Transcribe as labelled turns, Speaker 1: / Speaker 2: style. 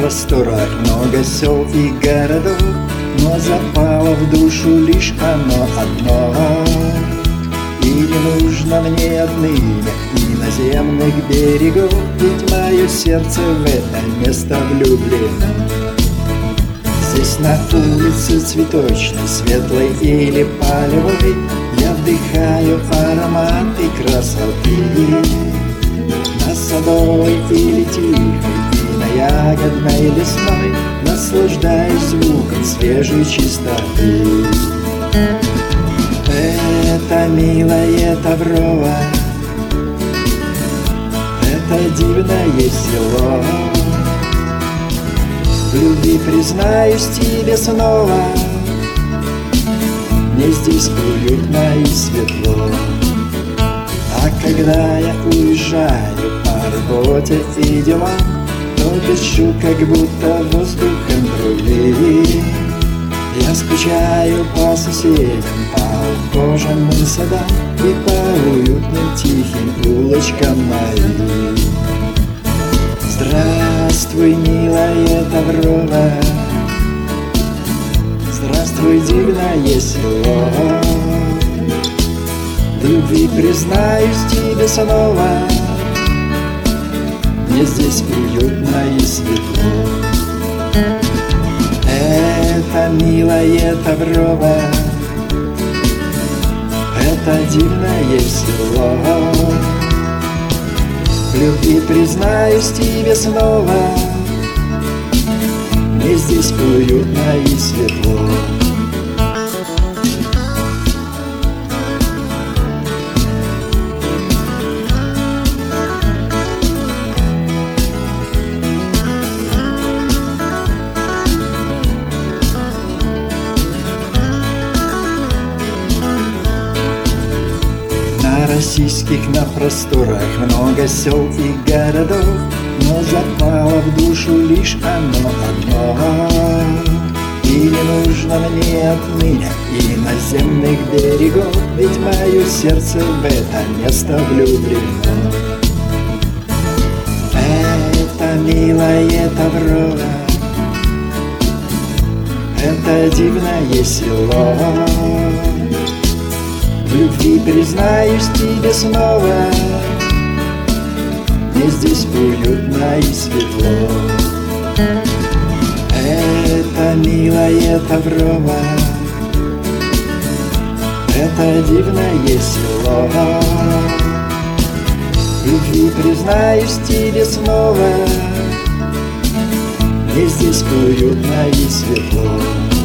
Speaker 1: просторах много сел и городов, но запало в душу лишь оно одно. И не нужно мне отныне иноземных берегов, ведь мое сердце в это место влюблено. Здесь на улице цветочной, светлой или полевой, я вдыхаю ароматы красоты. На садовой или тихой, и на ягодной лесной наслаждаюсь звуком свежей чистоты. Это милое Таврово, это дивное село. В любви признаюсь тебе снова, мне здесь уютно и светло. А когда я уезжаю по работе и делам, то дышу, как будто воздухом другим. Я скучаю по соседям, по ухоженным садам и по уютным тихим улочкам моим. Здравствуй, милая Таврово, здравствуй, дивное село. В любви признаюсь тебе снова, мне здесь уютно и светло. Это милое Таврово, это дивное село. В любви признаюсь тебе снова, мне здесь уютно и светло. Российских на просторах много сел и городов, но запало в душу лишь оно одно. И не нужно мне отныне иноземных берегов, ведь мое сердце в это место влюблено. Это милое Таврово, это дивное село. В любви признаюсь тебе снова, мне здесь уютно и светло. Это милое Таврово, это дивное село. В любви признаюсь тебе снова, мне здесь уютно и светло.